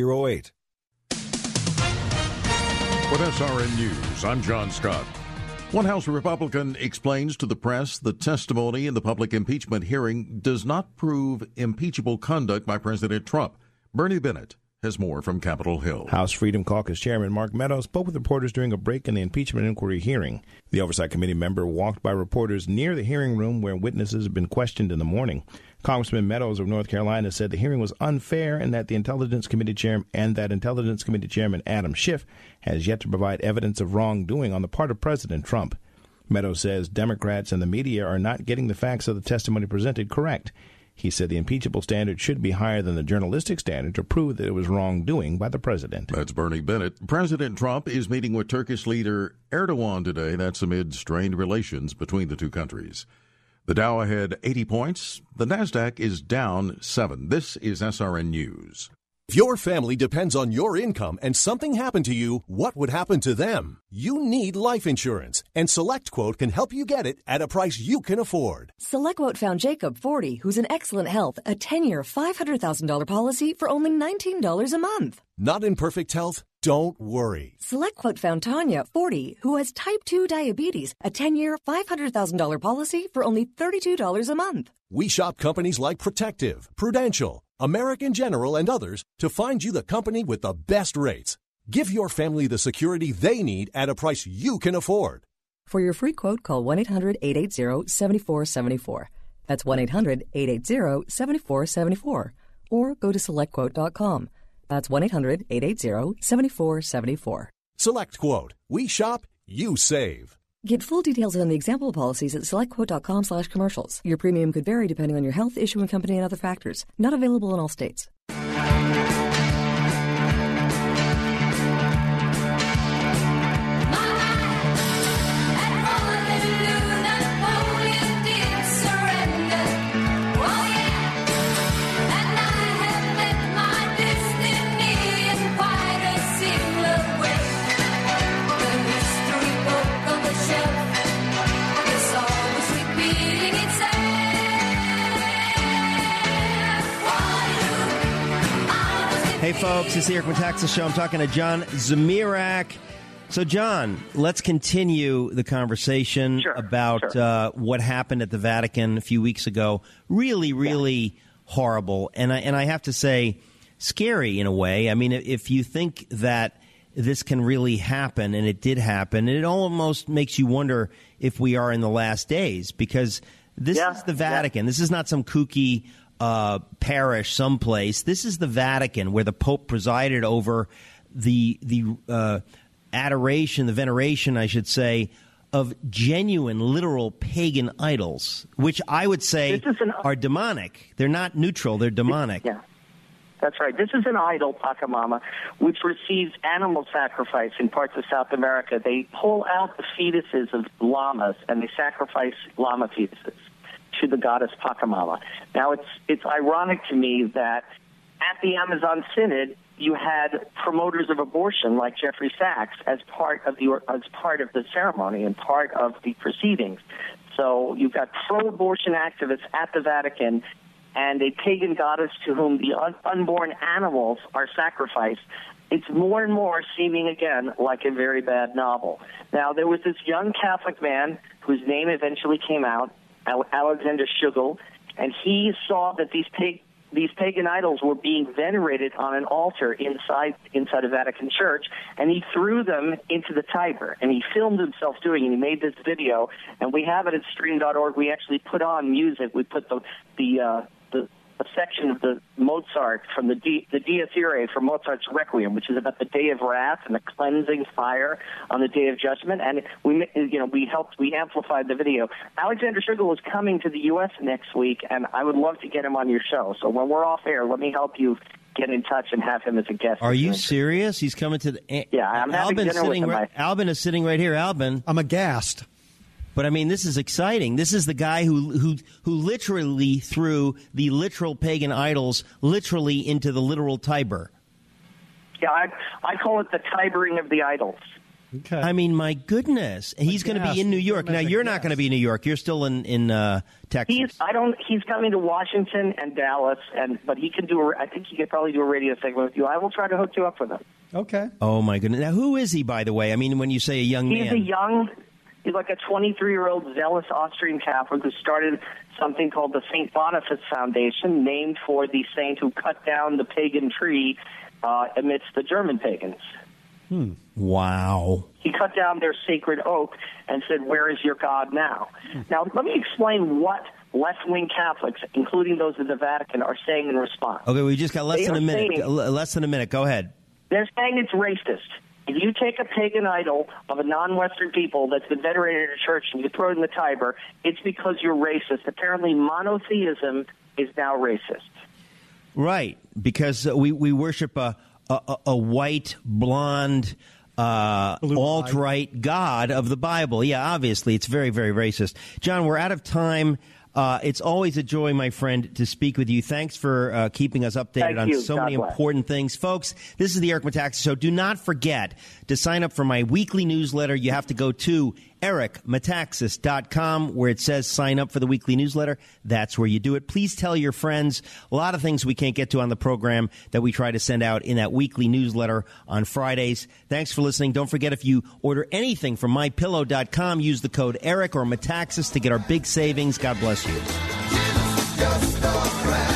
1-800-424-8908. With SRN News, I'm John Scott. One House Republican explains to the press the testimony in the public impeachment hearing does not prove impeachable conduct by President Trump. Bernie Bennett has more from Capitol Hill. House Freedom Caucus Chairman Mark Meadows spoke with reporters during a break in the impeachment inquiry hearing. The Oversight Committee member walked by reporters near the hearing room where witnesses had been questioned in the morning. Congressman Meadows of North Carolina said the hearing was unfair and that Intelligence Committee Chairman Adam Schiff has yet to provide evidence of wrongdoing on the part of President Trump. Meadows says Democrats and the media are not getting the facts of the testimony presented correct. He said the impeachable standard should be higher than the journalistic standard to prove that it was wrongdoing by the president. That's Bernie Bennett. President Trump is meeting with Turkish leader Erdogan today. That's amid strained relations between the two countries. The Dow ahead 80 points. The Nasdaq is down 7. This is SRN News. If your family depends on your income and something happened to you, what would happen to them? You need life insurance, and SelectQuote can help you get it at a price you can afford. SelectQuote found Jacob, 40, who's in excellent health, a 10-year, $500,000 policy for only $19 a month. Not in perfect health? Don't worry. SelectQuote found Tanya, 40, who has type 2 diabetes, a 10-year, $500,000 policy for only $32 a month. We shop companies like Protective, Prudential, American General, and others to find you the company with the best rates. Give your family the security they need at a price you can afford. For your free quote, call 1-800-880-7474. That's 1-800-880-7474. Or go to SelectQuote.com. That's 1-800-880-7474. SelectQuote. We shop, you save. Get full details on the example policies at SelectQuote.com/commercials. Your premium could vary depending on your health, issuing company, and other factors. Not available in all states. Hey, folks, it's the Eric Metaxas Show. I'm talking to John Zmirak. So, John, let's continue the conversation about what happened at the Vatican a few weeks ago. Really horrible. And I have to say, scary in a way. I mean, if you think that this can really happen, and it did happen, it almost makes you wonder if we are in the last days, because this is the Vatican. This is not some kooky parish someplace. This is the Vatican, where the Pope presided over the adoration, the veneration, I should say, of genuine, literal pagan idols, which I would say are demonic. They're not neutral. They're demonic. Yeah, that's right. This is an idol, Pachamama, which receives animal sacrifice in parts of South America. They pull out the fetuses of llamas, and they sacrifice llama fetuses to the goddess Pachamama. Now, it's ironic to me that at the Amazon Synod, you had promoters of abortion like Jeffrey Sachs as part of the ceremony and part of the proceedings. So you've got pro-abortion activists at the Vatican and a pagan goddess to whom the unborn animals are sacrificed. It's more and more seeming again like a very bad novel. Now, there was this young Catholic man whose name eventually came out, Alexander Shugel, and he saw that these pagan idols were being venerated on an altar inside a Vatican church, and he threw them into the Tiber, and he filmed himself doing it. He made this video, and we have it at stream.org. We actually put on music. We put a section of the Mozart from the Dies Irae from Mozart's Requiem, which is about the day of wrath and the cleansing fire on the day of judgment. And we amplified the video. Alexander Shugel is coming to the U.S. next week, and I would love to get him on your show. So when we're off air, let me help you get in touch and have him as a guest. Are you serious? He's coming to the... Yeah, I'm having dinner with him. Albin is sitting right here. Albin. I'm aghast. But, I mean, this is exciting. This is the guy who literally threw the literal pagan idols literally into the literal Tiber. Yeah, I call it the Tibering of the idols. Okay. I mean, my goodness. He's going to be in New York. Now, you're not going to be in New York. You're still in Texas. He's coming to Washington and Dallas, but he can do. I think he could probably do a radio segment with you. I will try to hook you up with him. Okay. Oh, my goodness. Now, who is he, by the way? I mean, when you say a young man. He's like a 23-year-old zealous Austrian Catholic who started something called the St. Boniface Foundation, named for the saint who cut down the pagan tree amidst the German pagans. Wow. He cut down their sacred oak and said, "Where is your God now?" Now, let me explain what left-wing Catholics, including those of the Vatican, are saying in response. Okay, we just got less than a minute. Go ahead. They're saying it's racist. If you take a pagan idol of a non-Western people that's been venerated in a church and you throw it in the Tiber, it's because you're racist. Apparently, monotheism is now racist. Right, because we worship a white, blonde, alt-right God of the Bible. Yeah, obviously, it's very, very racist. John, we're out of time. It's always a joy, my friend, to speak with you. Thanks for keeping us updated on so many important things. Folks, this is the Eric Metaxas Show. Do not forget to sign up for my weekly newsletter. You have to go to ericmetaxas.com where it says sign up for the weekly newsletter. That's where you do it. Please tell your friends. A lot of things we can't get to on the program that we try to send out in that weekly newsletter on Fridays. Thanks for listening. Don't forget, if you order anything from mypillow.com, use the code Eric or Metaxas to get our big savings. God bless you.